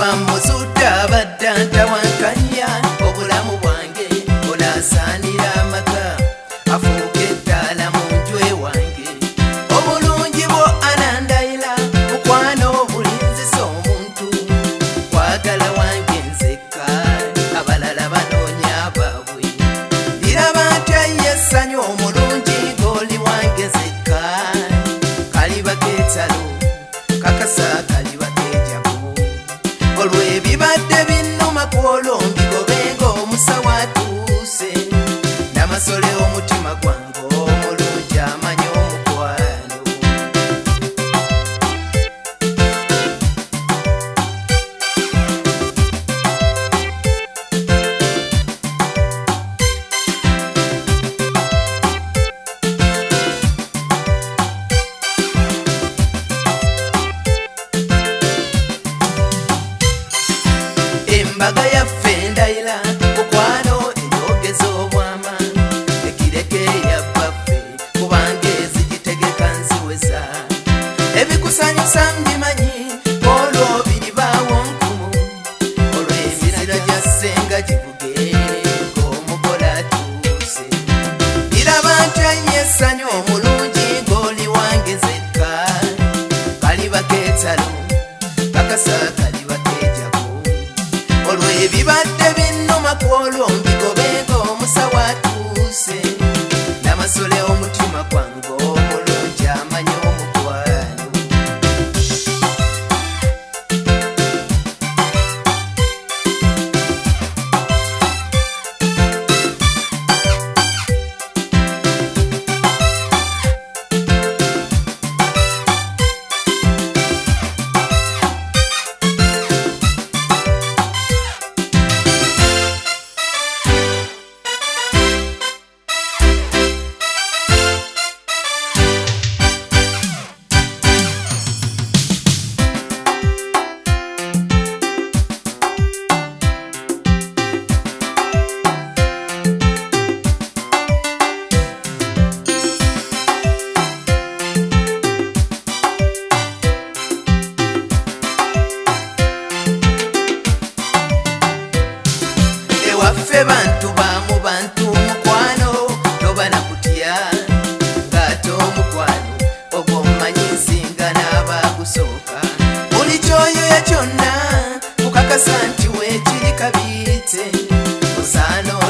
bamuzuta badanta wankanya obulamu bwange olasanira amaka afuuke ddala mu nju ewange obulungi bwo anandayira mukwano obulinzisa omuntu kwagala wange nzekka abalala banoonya baabwe ndiraba ntya yessanyu omulungi ng'oli wange nzekka kaliba keetalo kakasa kaliba keejago olw'ebibadde binnuma kwolwo mbigobenga omusawo atuuse namasole omutima gwange omulungi amanya omukwano embaga yaffe ndayira mukwano eyogeza obwama ekireke yabbaffe kubanga ezigitegeka nziweza ebikusanyusa mbimanyi olwo biribaawo nkumu olw'emizira gyassenga givuge ng'omukola atuuse ndiraba ntya yessanyu omulungi ng'oli wange nzekka kaliba keetalo kakasa kaliba keejago olw'ebibadde binnuma kwolwo mbigobenga omusawo atuuse namasole omutima gwange omulungi amanya omukwano ewaffe bantu bamu bantu mukwano tobana kutya ng'ate omukwano ogw'omumanyi nsinga n'abagusooka buli kyoyoya kyonna kukakasa nti weekiri kabiite osaana